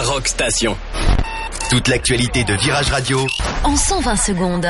Rock Station. Toute l'actualité de Virage Radio en 120 secondes.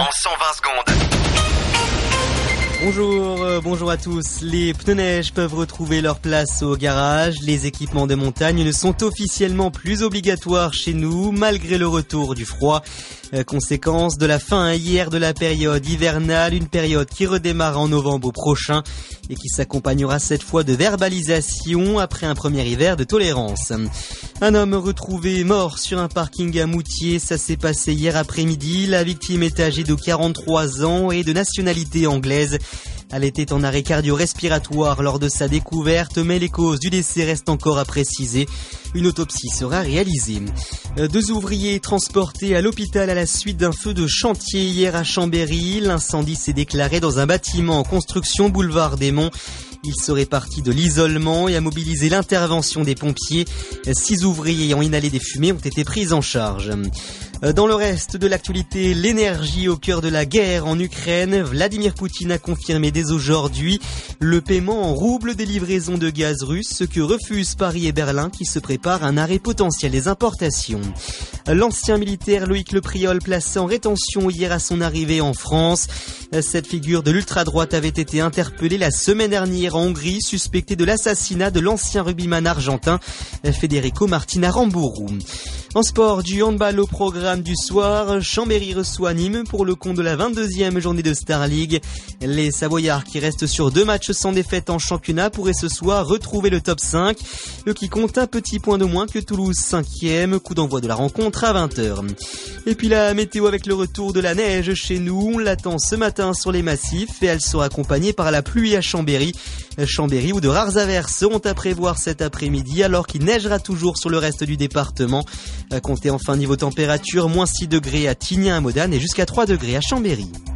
Bonjour à tous. Les pneus neige peuvent retrouver leur place au garage. Les équipements de montagne ne sont officiellement plus obligatoires chez nous, malgré le retour du froid. Conséquence de la fin hier de la période hivernale, une période qui redémarre en novembre prochain et qui s'accompagnera cette fois de verbalisation après un premier hiver de tolérance. Un homme retrouvé mort sur un parking à Moutier, ça s'est passé hier après-midi. La victime est âgée de 43 ans et de nationalité anglaise. Elle était en arrêt cardio-respiratoire lors de sa découverte, mais les causes du décès restent encore à préciser. Une autopsie sera réalisée. 2 ouvriers transportés à l'hôpital à la suite d'un feu de chantier hier à Chambéry. L'incendie s'est déclaré dans un bâtiment en construction boulevard des Monts. Il serait parti de l'isolement et a mobilisé l'intervention des pompiers. 6 ouvriers ayant inhalé des fumées ont été pris en charge. Dans le reste de l'actualité, l'énergie au cœur de la guerre en Ukraine. Vladimir Poutine a confirmé dès aujourd'hui le paiement en roubles des livraisons de gaz russe, ce que refusent Paris et Berlin qui se préparent à un arrêt potentiel des importations. L'ancien militaire Loïc Le Priol placé en rétention hier à son arrivée en France. Cette figure de l'ultra-droite avait été interpellée la semaine dernière en Hongrie, suspectée de l'assassinat de l'ancien rugbyman argentin Federico Martin Aramburu. En sport, du handball au programme du soir, Chambéry reçoit Nîmes pour le compte de la 22e journée de Star League. Les Savoyards qui restent sur 2 matchs sans défaite en championnat pourraient ce soir retrouver le top 5. Eux qui comptent un petit point de moins que Toulouse 5e, coup d'envoi de la rencontre à 20h. Et puis la météo avec le retour de la neige chez nous, on l'attend ce matin sur les massifs et elle sera accompagnée par la pluie à Chambéry. Chambéry où de rares averses seront à prévoir cet après-midi alors qu'il neigera toujours sur le reste du département. Comptez enfin niveau température, -6 degrés à Tignes à Modane et jusqu'à 3 degrés à Chambéry.